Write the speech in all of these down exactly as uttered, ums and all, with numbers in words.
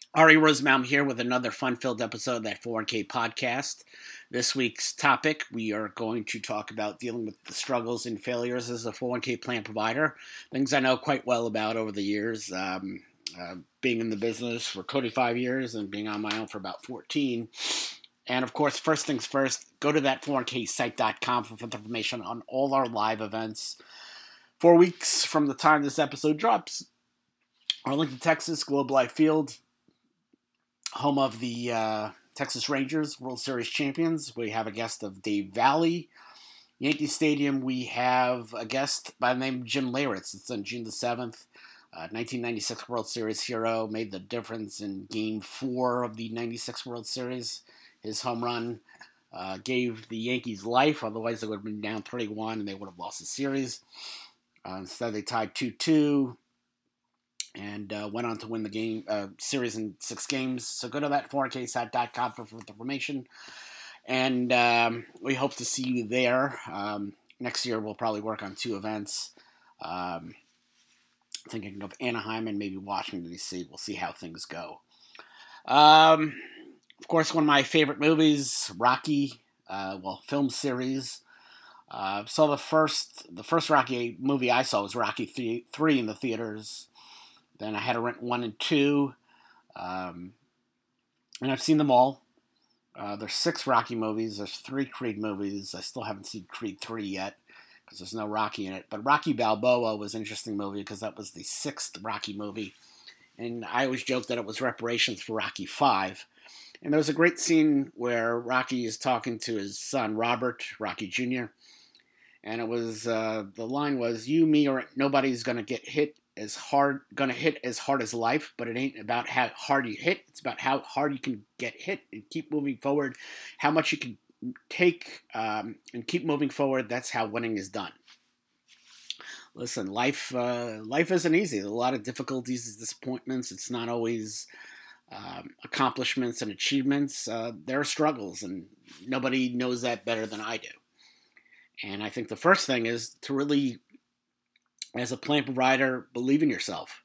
Ari Rosenbaum here with another fun-filled episode of that four one k podcast. This week's topic, we are going to talk about dealing with the struggles and failures as a four oh one k plan provider, things I know quite well about over the years, um, uh, being in the business for twenty-five years and being on my own for about fourteen. And of course, first things first, go to that four one k site dot com for information on all our live events. Four weeks from the time this episode drops, Arlington, Texas, Globe Life Field, home of the uh, Texas Rangers World Series champions. We have a guest of Dave Valley. Yankee Stadium, we have a guest by the name of Jim Leyritz. It's on June the seventh. Uh, nineteen ninety-six World Series hero, made the difference in Game four of the ninety-six World Series. His home run uh, gave the Yankees life. Otherwise, they would have been down three one and they would have lost the series. Uh, instead, they tied two two. And uh, went on to win the game uh, series in six games. So go to that four k site dot com for further information. And um, we hope to see you there. Um, next year we'll probably work on two events. Um, thinking of Anaheim and maybe Washington, D C. We'll see how things go. Um, of course, one of my favorite movies, Rocky, uh, well, film series. Uh, saw the first the first Rocky movie I saw was Rocky three in the theaters. Then I had to rent one and two, um, and I've seen them all. Uh, there's six Rocky movies. There's three Creed movies. I still haven't seen Creed three yet because there's no Rocky in it. But Rocky Balboa was an interesting movie because that was the sixth Rocky movie. And I always joke that it was reparations for Rocky five. And there was a great scene where Rocky is talking to his son, Robert, Rocky Junior And it was, uh, the line was, you, me, or nobody's going to get hit as hard, going to hit as hard as life, but it ain't about how hard you hit. It's about how hard you can get hit and keep moving forward, how much you can take um, and keep moving forward. That's how winning is done. Listen, life uh, life isn't easy. There's a lot of difficulties and disappointments. It's not always um, accomplishments and achievements. Uh, there are struggles, and nobody knows that better than I do. And I think the first thing is to really, as a plan provider, believe in yourself.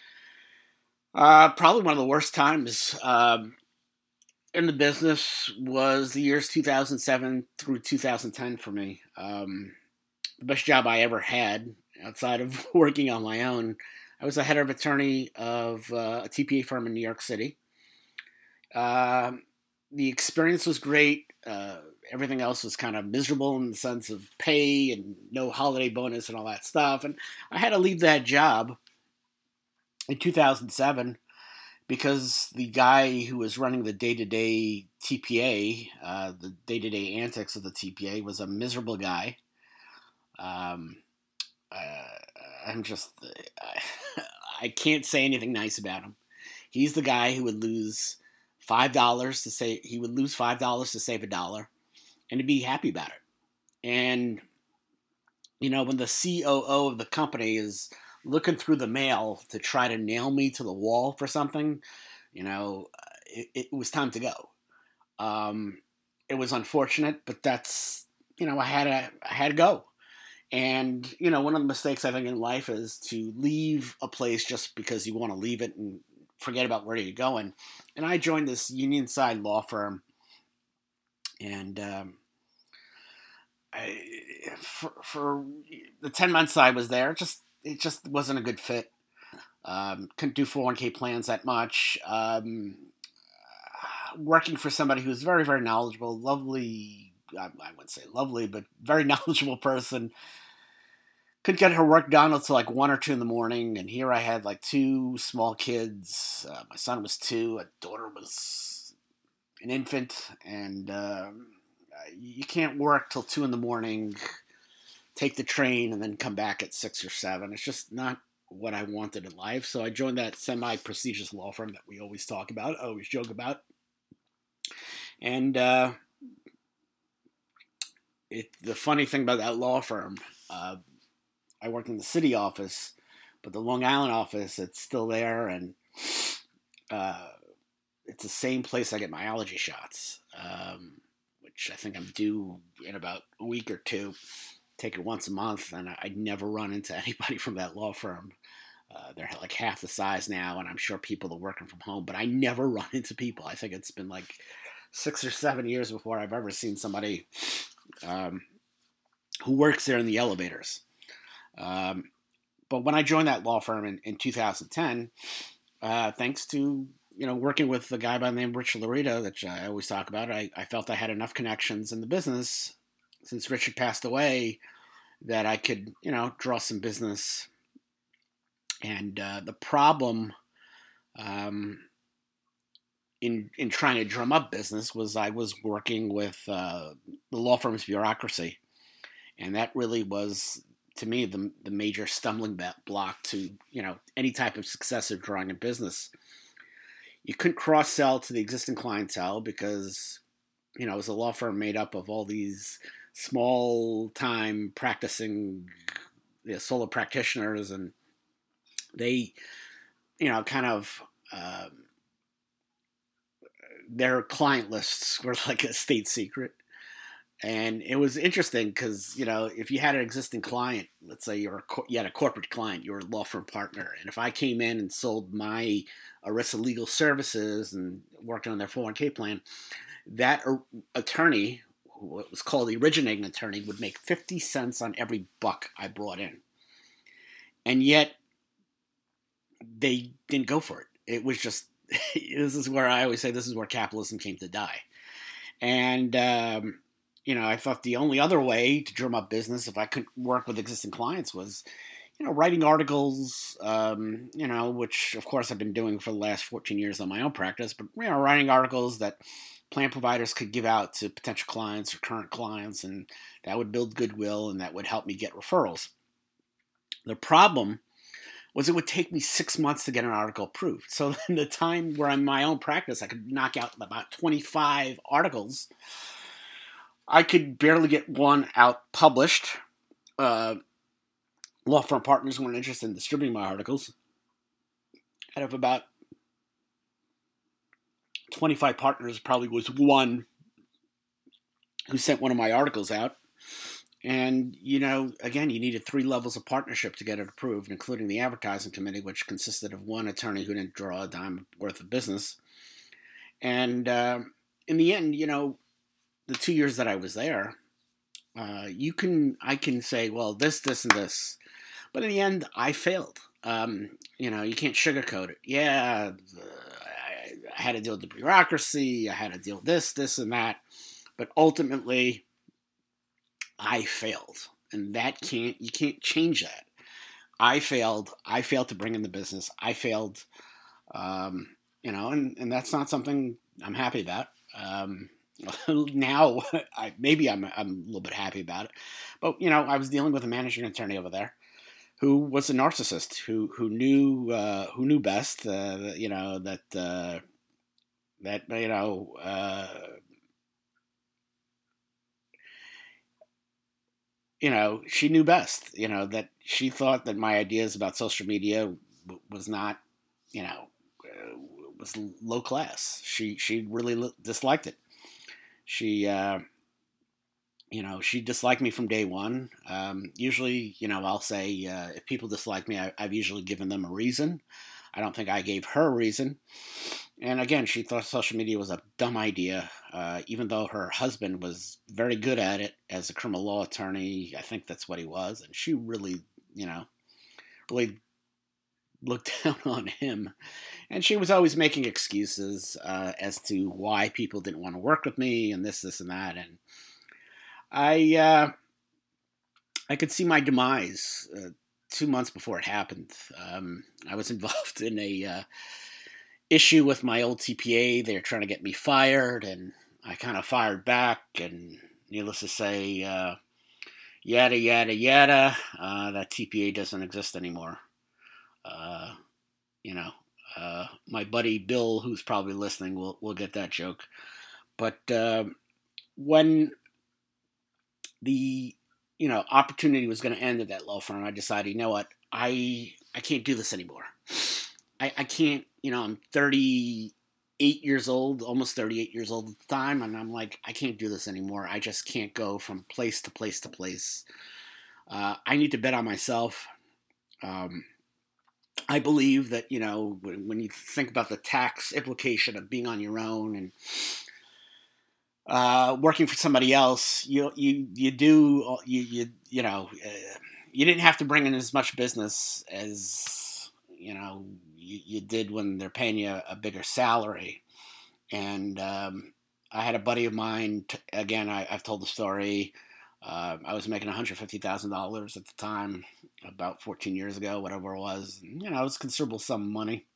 Uh, probably one of the worst times um, in the business was the years two thousand seven through two thousand ten for me. Um, the best job I ever had outside of working on my own. I was a head of attorney of uh, a T P A firm in New York City. Uh, the experience was great. Uh, everything else was kind of miserable in the sense of pay and no holiday bonus and all that stuff. And I had to leave that job in two thousand seven because the guy who was running the day-to-day T P A, uh, the day-to-day antics of the T P A, was a miserable guy. Um, uh, I'm just, I, I can't say anything nice about him. He's the guy who would lose five dollars to say, he would lose five dollars to save a dollar and to be happy about it. And, you know, when the C O O of the company is looking through the mail to try to nail me to the wall for something, you know, it, it was time to go. Um, it was unfortunate, but that's, you know, I had to, I had to go. And, you know, one of the mistakes I think in life is to leave a place just because you want to leave it and forget about where you're going. And I joined this union side law firm, and um, I, for, for the ten months I was there, just it just wasn't a good fit. Um, couldn't do four oh one k plans that much. Um, working for somebody who was very, very knowledgeable, lovely, I, I wouldn't say lovely, but very knowledgeable person. Couldn't get her work done until like one or two in the morning, and here I had like two small kids. Uh, my son was two, a daughter was an infant, and um, you can't work till two in the morning, take the train, and then come back at six or seven. It's just not what I wanted in life. So I joined that semi-prestigious law firm that we always talk about, always joke about, and uh, it. The funny thing about that law firm. Uh, I worked in the city office, but the Long Island office, it's still there, and uh, it's the same place I get my allergy shots, um, which I think I'm due in about a week or two. Take it once a month, and I, I'd never run into anybody from that law firm. Uh, they're like half the size now, and I'm sure people are working from home, but I never run into people. I think it's been like six or seven years before I've ever seen somebody um, who works there in the elevators. Um, but when I joined that law firm in, in two thousand ten, uh, thanks to you know working with the guy by the name of Richard Laurita, that I always talk about, I, I felt I had enough connections in the business since Richard passed away that I could you know draw some business. And uh, the problem um, in in trying to drum up business was I was working with uh, the law firm's bureaucracy, and that really was, to me, the the major stumbling block to you know any type of success of drawing a business. You couldn't cross sell to the existing clientele because you know it was a law firm made up of all these small time practicing you know, solo practitioners, and they you know kind of um, their client lists were like a state secret. And it was interesting because, you know, if you had an existing client, let's say you're a, you had a corporate client, you were a law firm partner. And if I came in and sold my ERISA legal services and worked on their four oh one k plan, that attorney, what was called the originating attorney, would make fifty cents on every buck I brought in. And yet they didn't go for it. It was just, this is where I always say this is where capitalism came to die. And, um, you know, I thought the only other way to drum up business if I could work with existing clients was, you know, writing articles, um, you know, which of course I've been doing for the last fourteen years on my own practice, but, you know, writing articles that plan providers could give out to potential clients or current clients, and that would build goodwill and that would help me get referrals. The problem was it would take me six months to get an article approved. So in the time where I'm in my own practice, I could knock out about twenty-five articles. I could barely get one out published. Uh, law firm partners weren't interested in distributing my articles. Out of about twenty-five partners, probably was one who sent one of my articles out. And, you know, again, you needed three levels of partnership to get it approved, including the advertising committee, which consisted of one attorney who didn't draw a dime worth of business. And uh, in the end, you know, the two years that I was there, uh, you can, I can say, well, this, this, and this. But in the end, I failed. Um, you know, you can't sugarcoat it. Yeah, uh, I, I had to deal with the bureaucracy. I had to deal with this, this, and that. But ultimately, I failed. And that can't, you can't change that. I failed. I failed to bring in the business. I failed, um, you know, and, and that's not something I'm happy about. Um, now, I, maybe I'm, I'm a little bit happy about it. But, you know, I was dealing with a managing attorney over there who was a narcissist, who who knew uh, who knew best, uh, you know, that, uh, that you know, uh, you know, she knew best, you know, that she thought that my ideas about social media w- was not, you know, uh, was low class. She, she really l- disliked it. She, uh, you know, she disliked me from day one. Um, usually, you know, I'll say, uh, if people dislike me, I, I've usually given them a reason. I don't think I gave her a reason. And again, she thought social media was a dumb idea, uh, even though her husband was very good at it as a criminal law attorney. I think that's what he was. And she really, you know, really looked down on him. And she was always making excuses uh, as to why people didn't want to work with me and this, this, and that. And I, uh, I could see my demise uh, two months before it happened. Um, I was involved in a uh, issue with my old T P A. They were trying to get me fired, and I kind of fired back. And needless to say, uh, yada yada yada. Uh, that T P A doesn't exist anymore. Uh, you know, uh, my buddy Bill, who's probably listening, will will get that joke. But uh, when the you know opportunity was going to end at that law firm, I decided, you know what, I I can't do this anymore. I, I can't, you know, I'm thirty-eight years old, almost thirty-eight years old at the time, and I'm like, I can't do this anymore. I just can't go from place to place to place. Uh, I need to bet on myself. Um, I believe that, you know, when, when you think about the tax implication of being on your own and uh, working for somebody else, you you you do you you you know uh, you didn't have to bring in as much business as you know you, you did when they're paying you a bigger salary. And um, I had a buddy of mine. T- again, I, I've told the story. Uh, I was making one hundred fifty thousand dollars at the time, about fourteen years ago, whatever it was. You know, it was a considerable sum of money.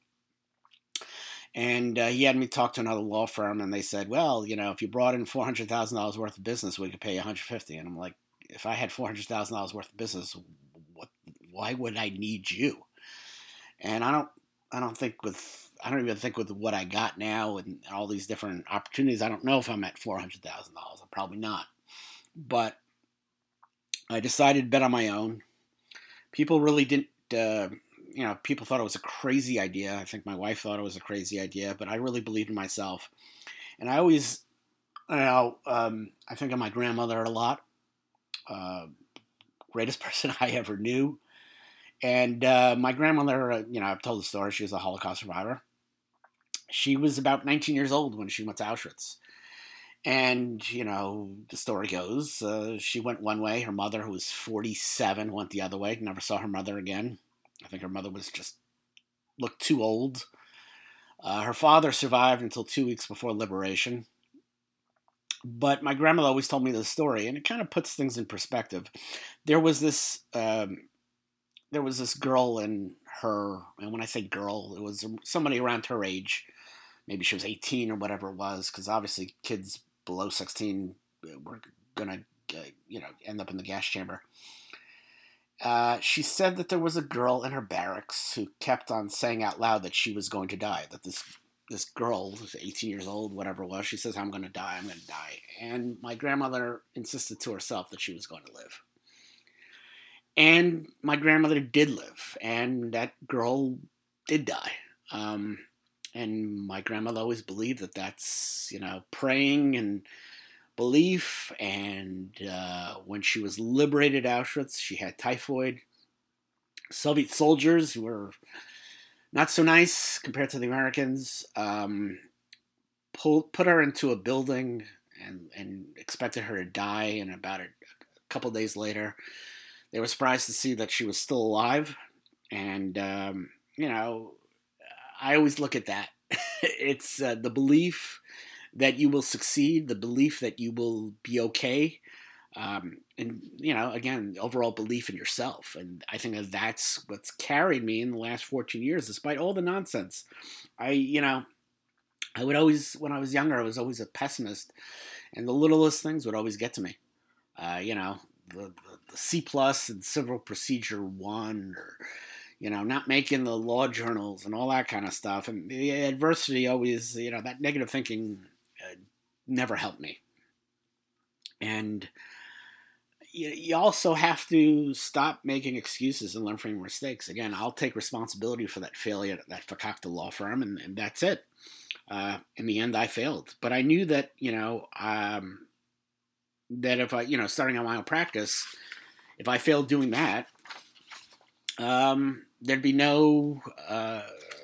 And uh, he had me talk to another law firm, and they said, "Well, you know, if you brought in four hundred thousand dollars worth of business, we could pay you one hundred fifty." And I'm like, "If I had four hundred thousand dollars worth of business, what? Why would I need you?" And I don't, I don't think with, I don't even think with what I got now and all these different opportunities, I don't know if I'm at four hundred thousand dollars. I'm probably not. But I decided to bet on my own. People really didn't. Uh, you know, people thought it was a crazy idea. I think my wife thought it was a crazy idea, but I really believed in myself. And I always, you know, um, I think of my grandmother a lot. Uh, Greatest person I ever knew. And uh, my grandmother, uh, you know, I've told the story. She was a Holocaust survivor. She was about nineteen years old when she went to Auschwitz. And, you know, the story goes, uh, she went one way. Her mother, who was forty-seven, went the other way. Never saw her mother again. I think her mother was just looked too old. Uh, her father survived until two weeks before liberation. But my grandmother always told me this story, and it kind of puts things in perspective. There was this, um, there was this girl in her, and when I say girl, it was somebody around her age. Maybe she was eighteen or whatever it was, because obviously kids below sixteen were gonna, uh, you know, end up in the gas chamber. Uh, she said that there was a girl in her barracks who kept on saying out loud that she was going to die. That this this girl, who's eighteen years old, whatever it was, she says, "I'm going to die. I'm going to die." And my grandmother insisted to herself that she was going to live. And my grandmother did live, and that girl did die. Um, and my grandmother always believed that that's, you know, praying and belief. And uh, when she was liberated Auschwitz, she had typhoid. Soviet soldiers who were not so nice compared to the Americans, um, pull, put her into a building and, and expected her to die. And about a, a couple days later, they were surprised to see that she was still alive. And, um, you know, I always look at that. It's uh, the belief that you will succeed, the belief that you will be okay. Um, and, you know, again, overall belief in yourself. And I think that that's what's carried me in the last fourteen years, despite all the nonsense. I, you know, I would always, when I was younger, I was always a pessimist. And the littlest things would always get to me. Uh, you know, the, the, the C plus and civil procedure one, or, you know, not making the law journals and all that kind of stuff. And the adversity always, you know, that negative thinking uh, never helped me. And you, you also have to stop making excuses and learn from your mistakes. Again, I'll take responsibility for that failure at that Fakakta law firm, and, and that's it. Uh, in the end, I failed. But I knew that, you know, um, that if I, you know, starting on my own practice, if I failed doing that, um, there'd be no, uh,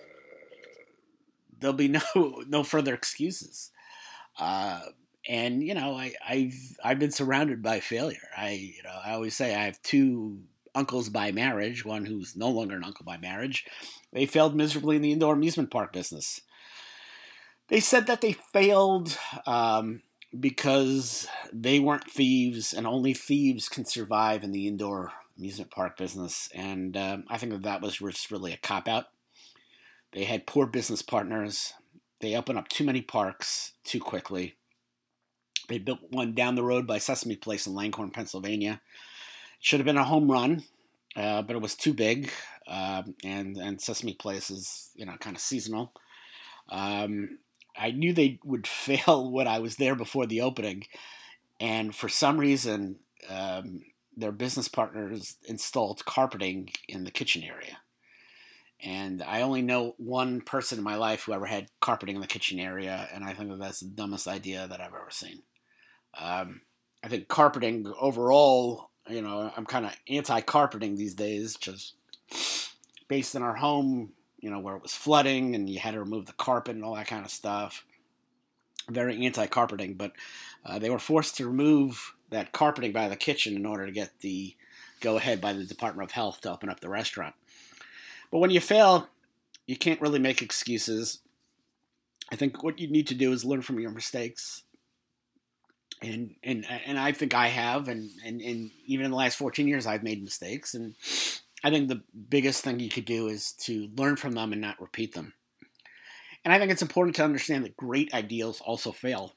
there'll be no, no further excuses. Uh, and you know, I, I've I've been surrounded by failure. I you know I always say I have two uncles by marriage. One who's no longer an uncle by marriage. They failed miserably in the indoor amusement park business. They said that they failed um, because they weren't thieves, and only thieves can survive in the indoor amusement park business. And um, I think that that was just really a cop out. They had poor business partners. They opened up too many parks too quickly. They built one down the road by Sesame Place in Langhorne, Pennsylvania. It should have been a home run, uh, but it was too big. Uh, and and Sesame Place is, you know, kind of seasonal. Um, I knew they would fail when I was there before the opening, and for some reason, um, their business partners installed carpeting in the kitchen area. And I only know one person in my life who ever had carpeting in the kitchen area, and I think that that's the dumbest idea that I've ever seen. Um, I think carpeting overall, you know, I'm kind of anti-carpeting these days, just based in our home, you know, where it was flooding and you had to remove the carpet and all that kind of stuff. Very anti-carpeting, but uh, they were forced to remove that carpeting by the kitchen in order to get the go-ahead by the Department of Health to open up the restaurant. But when you fail, you can't really make excuses. I think what you need to do is learn from your mistakes. And and and I think I have, and, and, and even in the last fourteen years, I've made mistakes. And I think the biggest thing you could do is to learn from them and not repeat them. And I think it's important to understand that great ideas also fail.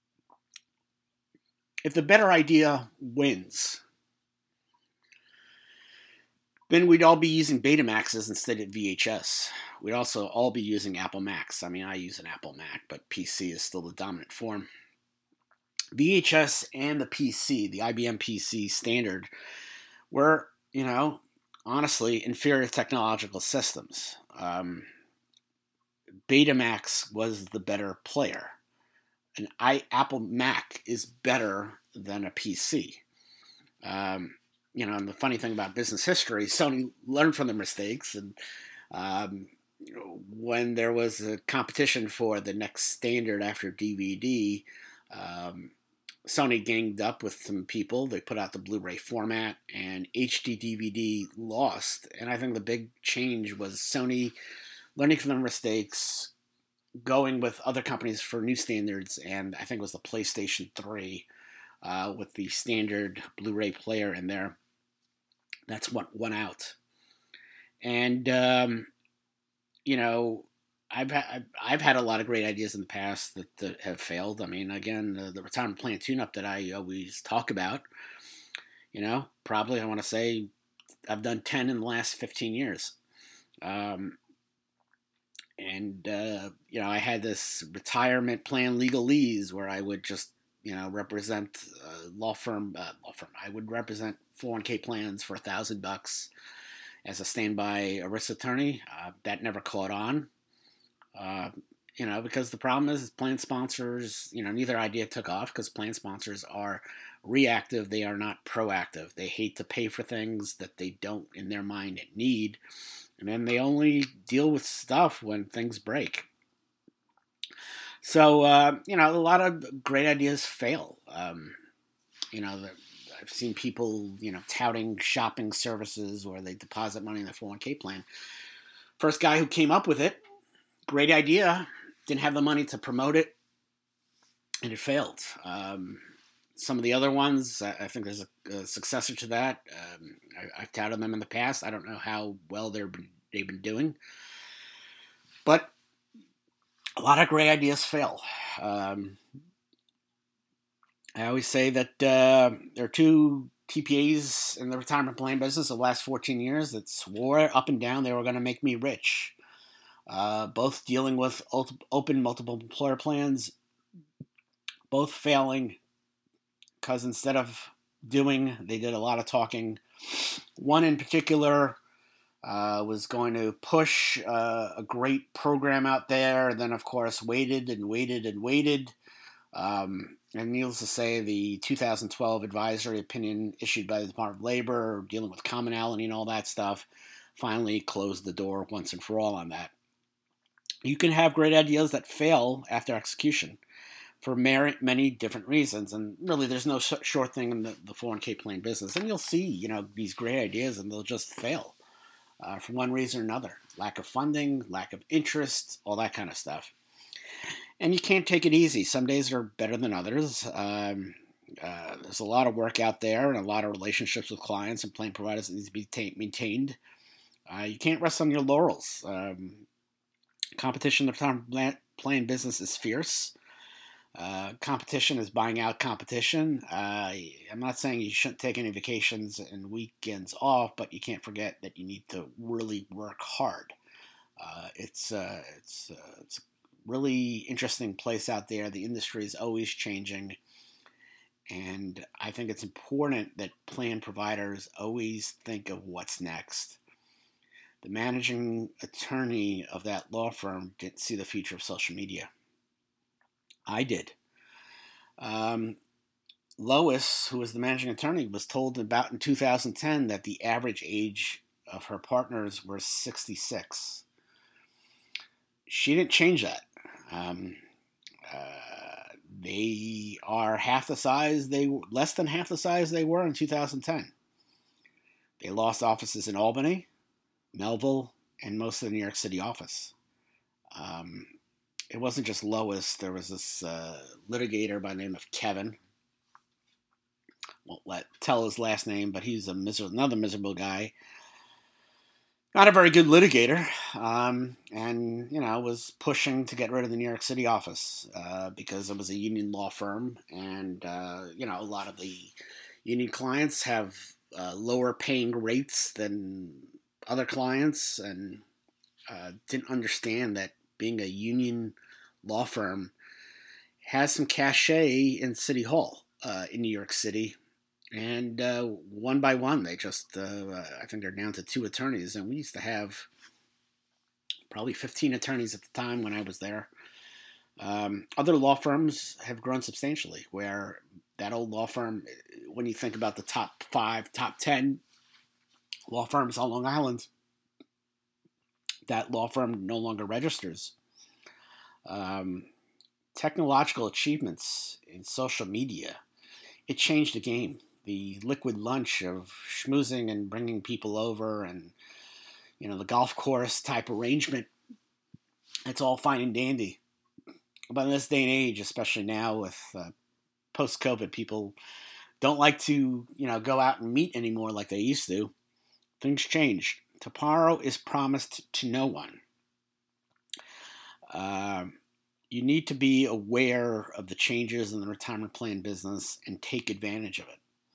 If the better idea wins, then we'd all be using Betamaxes instead of V H S. We'd also all be using Apple Macs. I mean, I use an Apple Mac, but P C is still the dominant form. V H S and the P C, the I B M P C standard, were, you know, honestly, inferior technological systems. Um, Betamax was the better player. An I, Apple Mac is better than a P C. Um, you know, and the funny thing about business history, Sony learned from their mistakes. And um, when there was a competition for the next standard after D V D, um, Sony ganged up with some people. They put out the Blu-ray format, and H D D V D lost. And I think the big change was Sony learning from their mistakes, going with other companies for new standards, and I think it was the PlayStation three uh, with the standard Blu-ray player in there. That's what went out. And, um, you know, I've, ha- I've had a lot of great ideas in the past that, that have failed. I mean, again, the, the retirement plan tune-up that I always talk about, you know, probably I want to say I've done ten in the last fifteen years. Um, And, uh, you know, I had this retirement plan legalese where I would just, you know, represent a law firm, uh, law firm. I would represent four oh one k plans for a thousand bucks as a standby ERISA attorney. Uh, that never caught on, uh, you know, because the problem is plan sponsors, you know, neither idea took off because plan sponsors are reactive. They are not proactive. They hate to pay for things that they don't, in their mind, need. And then they only deal with stuff when things break. So, uh, you know, a lot of great ideas fail. Um, you know, the, I've seen people, you know, touting shopping services where they deposit money in their four oh one k plan. First guy who came up with it, great idea, didn't have the money to promote it, and it failed. Um, some of the other ones, I, I think there's a, a successor to that. Um, I, I've touted them in the past. I don't know how well they're been, they've been doing. But a lot of great ideas fail. Um, I always say that uh, there are two T P As in the retirement plan business the last fourteen years that swore up and down they were going to make me rich. Uh, both dealing with open multiple employer plans, both failing because instead of doing, they did a lot of talking. One in particular uh, was going to push uh, a great program out there, and then, of course, waited and waited and waited. Um, and needless to say, the two thousand twelve advisory opinion issued by the Department of Labor dealing with commonality and all that stuff finally closed the door once and for all on that. You can have great ideas that fail after execution for many different reasons. And really, there's no short thing in the, the four oh one k plan business. And you'll see, you know, these great ideas and they'll just fail uh, for one reason or another. Lack of funding, lack of interest, all that kind of stuff. And you can't take it easy. Some days are better than others. Um, uh, there's a lot of work out there and a lot of relationships with clients and plan providers that need to be ta- maintained. Uh, you can't rest on your laurels. Um, competition in the retirement plan business is fierce. Uh, competition is buying out competition. Uh, I'm not saying you shouldn't take any vacations and weekends off, but you can't forget that you need to really work hard. Uh, it's uh, it's uh, it's a really interesting place out there. The industry is always changing, and I think it's important that plan providers always think of what's next. The managing attorney of that law firm didn't see the future of social media. I did. Um, Lois, who was the managing attorney, was told about in two thousand ten that the average age of her partners were sixty-six. She didn't change that. Um, uh, they are half the size they less than half the size they were in two thousand ten. They lost offices in Albany, Melville, and most of the New York City office. Um, it wasn't just Lois. There was this uh, litigator by the name of Kevin. Won't let tell his last name, but he's a miserable, another miserable guy. Not a very good litigator, um, and you know was pushing to get rid of the New York City office uh, because it was a union law firm, and uh, you know a lot of the union clients have uh, lower paying rates than other clients, and uh, didn't understand that being a union law firm has some cachet in City Hall uh, in New York City. And uh, one by one, they just, uh, I think they're down to two attorneys. And we used to have probably fifteen attorneys at the time when I was there. Um, other law firms have grown substantially, where that old law firm, when you think about the top five, top ten law firms on Long Island, that law firm no longer registers. Um, technological achievements in social media, it changed the game. The liquid lunch of schmoozing and bringing people over, and you know the golf course type arrangement, it's all fine and dandy. But in this day and age, especially now with uh, post-COVID, people don't like to you know go out and meet anymore like they used to. Things changed. Tomorrow is promised to no one. Uh, you need to be aware of the changes in the retirement plan business and take advantage of it.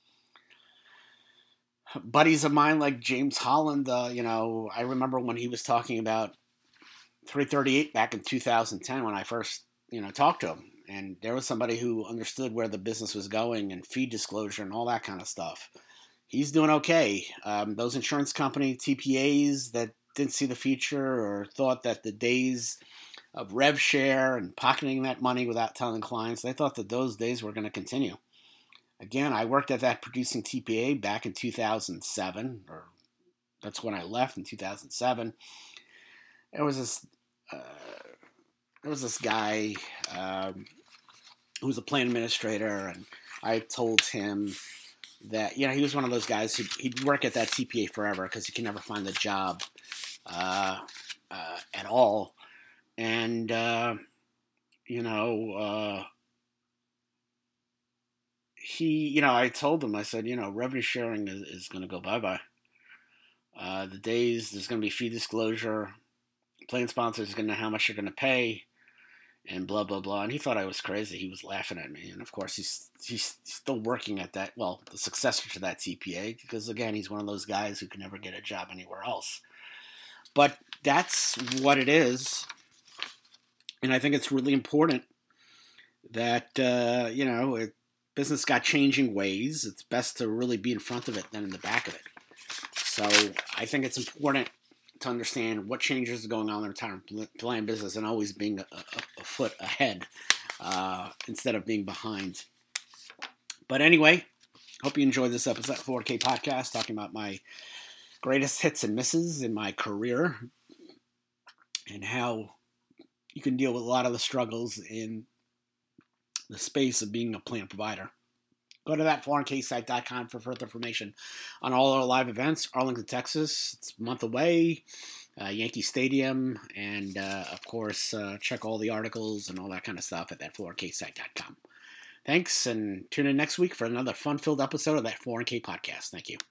Buddies of mine like James Holland, uh, you know, I remember when he was talking about three thirty-eight back in two thousand ten when I first, you know, talked to him. And there was somebody who understood where the business was going and fee disclosure and all that kind of stuff. He's doing okay. Um, those insurance company T P As that didn't see the future or thought that the days of rev share and pocketing that money without telling clients, they thought that those days were going to continue. Again, I worked at that producing T P A back in two thousand seven, or that's when I left in two thousand seven. There was this, uh, there was this guy um, who was a plan administrator, and I told him that you know he was one of those guys who he'd work at that T P A forever because he can never find a job uh, uh, at all, and uh, you know. Uh, He, you know, I told him, I said, you know, revenue sharing is, is going to go bye-bye. Uh, the days, there's going to be fee disclosure. Plan sponsors are going to know how much you're going to pay and blah, blah, blah. And he thought I was crazy. He was laughing at me. And, of course, he's he's still working at that, well, the successor to that T P A because, again, he's one of those guys who can never get a job anywhere else. But that's what it is. And I think it's really important that, uh, you know, it, business got changing ways. It's best to really be in front of it than in the back of it. So I think it's important to understand what changes are going on in the retirement plan business and always being a, a, a foot ahead uh, instead of being behind. But anyway, hope you enjoyed this episode of four K Podcast, talking about my greatest hits and misses in my career and how you can deal with a lot of the struggles in the space of being a plan provider. Go to that four K site dot com for further information on all our live events. Arlington, Texas, it's a month away. Uh, Yankee Stadium, and uh, of course, uh, check all the articles and all that kind of stuff at that four K site dot com. Thanks, and tune in next week for another fun-filled episode of that four K Podcast. Thank you.